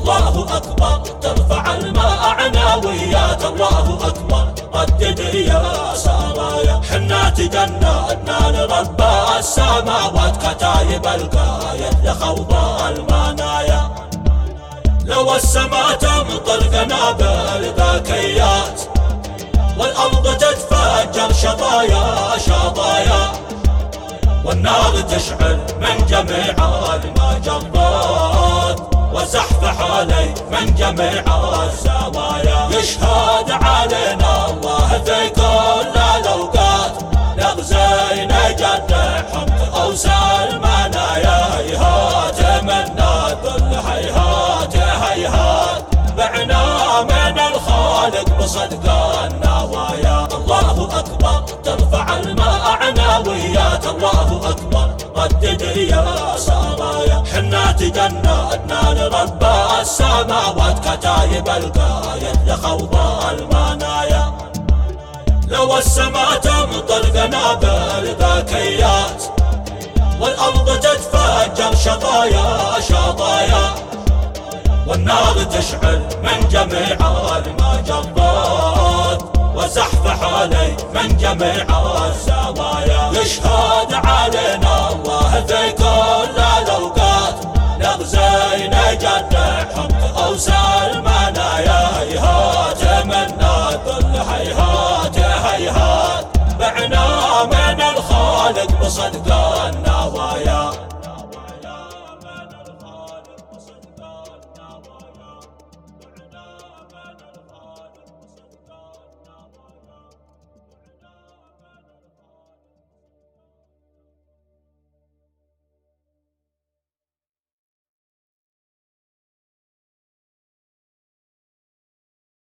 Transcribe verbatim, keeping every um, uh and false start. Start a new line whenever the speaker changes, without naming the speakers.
الله أكبر ترفع المعنويات، الله أكبر ردد يا سرايا. حنا تجندنا لرب السماوات كتايب القايد لخوض المنايا. لو السما تمطر قنابل ذكيات والأرض تتفجر شظايا شظايا، والنار تشعل من جميع المجرات، وزحف علي من جميع الزوايا. يشهد علينا الله في كل الأوقات، نغزي نجرحهم كأوس المنايا. هيهات منا الذل هيهات هيهات، بعنا من الخالق بصدق النوايا. الله أكبر ترفع المعنويات، الله أكبر ردد يا سرايا. حنا تجندنا لرب السماوات كتايب القايد لخوض المنايا. لو السما تمطر قنابل ذكيات والأرض تتفجر شظايا شظايا، والنار تشعل من جميع المجرات، وزحف علي من جميع الزوايا. يشهد علينا الله في